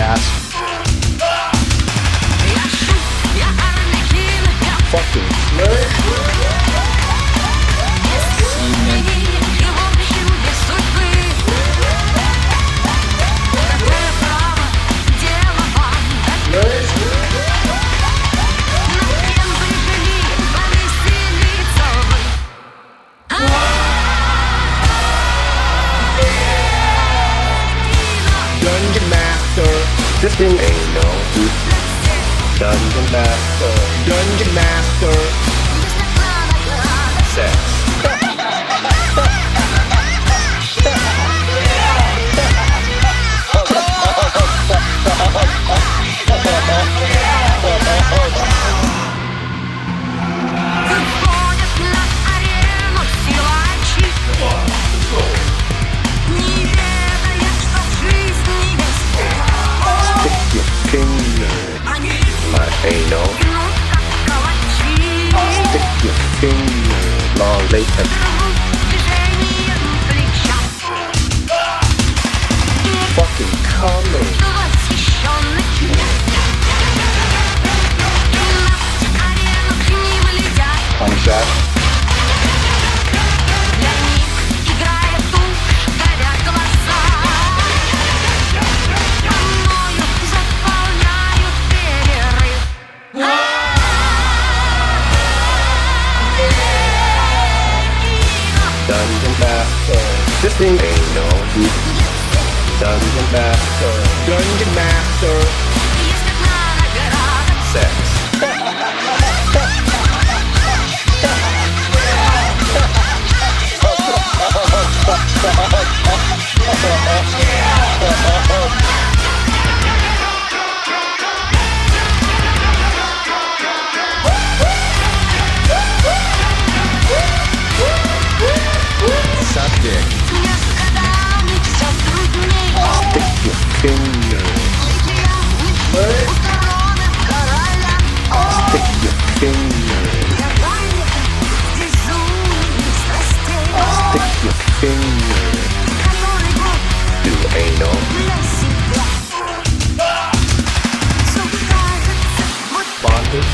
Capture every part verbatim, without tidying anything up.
ass. Fucking Dungeon Master. This thing ain't no Dungeon Master. Dungeon Master. Sex. Anal. Stick your finger, long latex. Fucking coming. One shot. Dungeon Master. This thing ain't no Dungeon Master. Dungeon Master. Sex. Suck dick. Stick your fingers. Stick your fingers. Stick your fingers. Do anal. Bondage.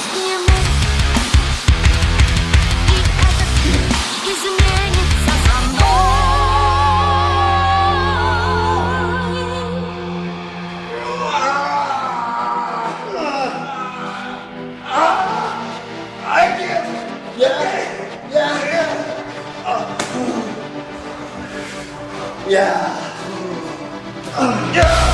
Yeah. Yeah.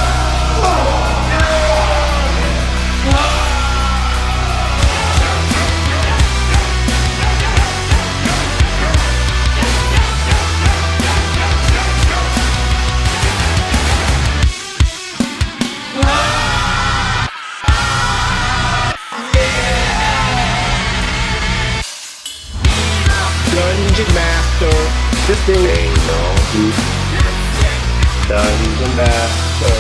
Dungeon Master. This thing ain't no Dungeon Master.